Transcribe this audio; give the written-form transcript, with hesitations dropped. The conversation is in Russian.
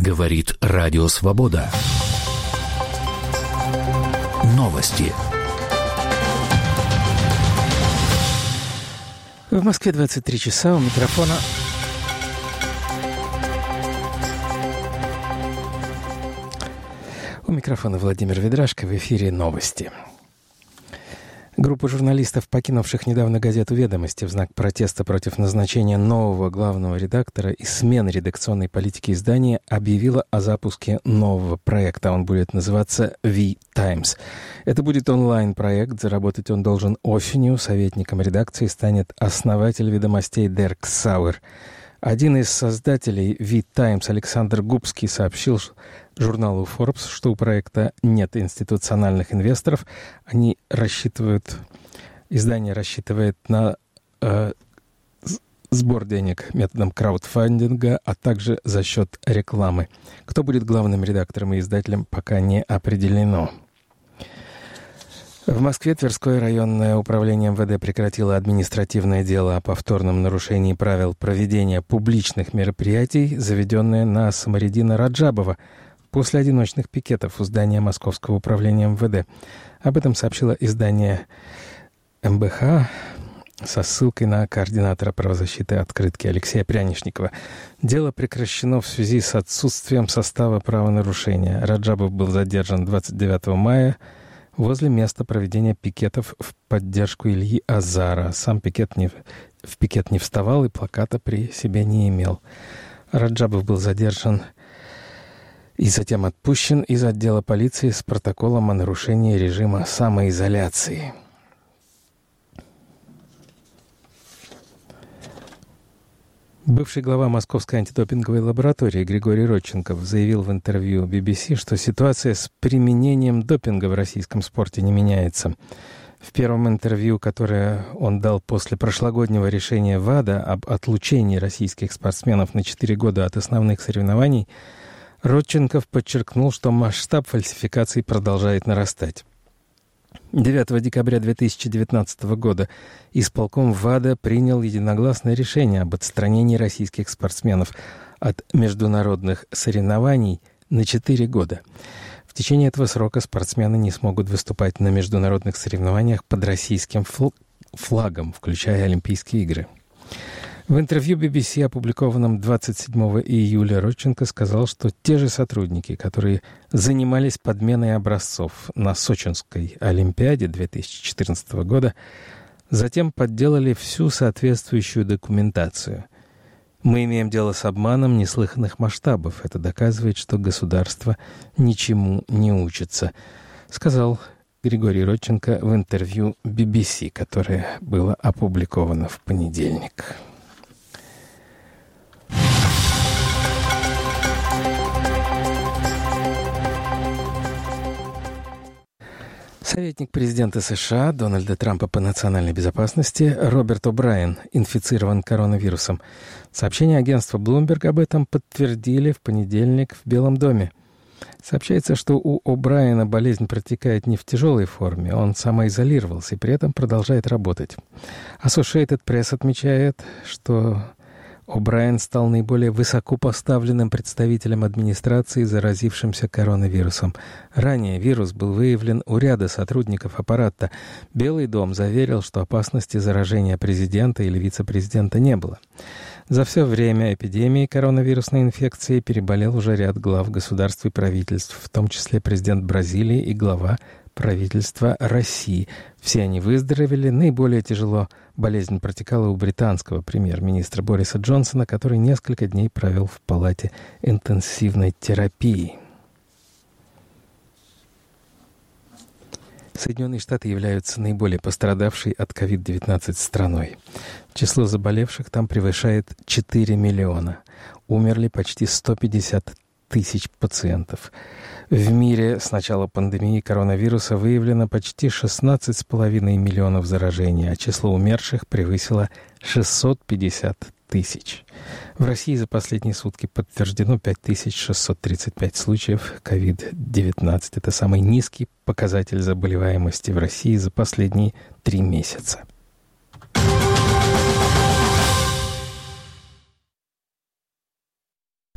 Говорит Радио Свобода. Новости. В Москве 23 часа, у микрофона Владимир Ведрашко, в эфире новости. Группа журналистов, покинувших недавно газету «Ведомости» в знак протеста против назначения нового главного редактора и смены редакционной политики издания, объявила о запуске нового проекта. Он будет называться V-Times. Это будет онлайн-проект. Заработать он должен осенью. Советником редакции станет основатель «Ведомостей» Дерк Сауэр. Один из создателей V-Times, Александр Губский, сообщил журналу Forbes, что у проекта нет институциональных инвесторов. Издание рассчитывает на сбор денег методом краудфандинга, а также за счет рекламы. Кто будет главным редактором и издателем, пока не определено. В Москве Тверское районное управление МВД прекратило административное дело о повторном нарушении правил проведения публичных мероприятий, заведенное на Самариддина Раджабова, после одиночных пикетов у здания Московского управления МВД. Об этом сообщило издание МБХ со ссылкой на координатора правозащиты «Открытки» Алексея Прянишникова. Дело прекращено в связи с отсутствием состава правонарушения. Раджабов был задержан 29 мая возле места проведения пикетов в поддержку Ильи Азара. Сам в пикет не вставал и плаката при себе не имел. Раджабов был задержан и затем отпущен из отдела полиции с протоколом о нарушении режима самоизоляции. Бывший глава Московской антидопинговой лаборатории Григорий Родченков заявил в интервью BBC, что ситуация с применением допинга в российском спорте не меняется. В первом интервью, которое он дал после прошлогоднего решения ВАДА об отлучении российских спортсменов на 4 года от основных соревнований, Родченков подчеркнул, что масштаб фальсификаций продолжает нарастать. 9 декабря 2019 года исполком ВАДА принял единогласное решение об отстранении российских спортсменов от международных соревнований на 4 года. В течение этого срока спортсмены не смогут выступать на международных соревнованиях под российским флагом, включая Олимпийские игры. В интервью BBC, опубликованном 27 июля, Родченко сказал, что те же сотрудники, которые занимались подменой образцов на Сочинской Олимпиаде 2014 года, затем подделали всю соответствующую документацию. Мы имеем дело с обманом неслыханных масштабов. Это доказывает, что государство ничему не учится, сказал Григорий Родченко в интервью BBC, которое было опубликовано в понедельник. Советник президента США Дональда Трампа по национальной безопасности Роберт О'Брайен инфицирован коронавирусом. Сообщение агентства Bloomberg об этом подтвердили в понедельник в Белом доме. Сообщается, что у О'Брайена болезнь протекает не в тяжелой форме, он самоизолировался и при этом продолжает работать. Associated Press отмечает, что О'Брайен стал наиболее высокопоставленным представителем администрации, заразившимся коронавирусом. Ранее вирус был выявлен у ряда сотрудников аппарата. Белый дом заверил, что опасности заражения президента или вице-президента не было. За все время эпидемии коронавирусной инфекции переболел уже ряд глав государств и правительств, в том числе президент Бразилии и глава правительства России. Все они выздоровели. Наиболее тяжело болезнь протекала у британского премьер-министра Бориса Джонсона, который несколько дней провел в палате интенсивной терапии. Соединенные Штаты являются наиболее пострадавшей от COVID-19 страной. Число заболевших там превышает 4 миллиона. Умерли почти 150 тысяч пациентов. В мире с начала пандемии коронавируса выявлено почти 16,5 миллионов заражений, а число умерших превысило 650 тысяч. В России за последние сутки подтверждено 5635 случаев COVID-19. Это самый низкий показатель заболеваемости в России за последние 3 месяца.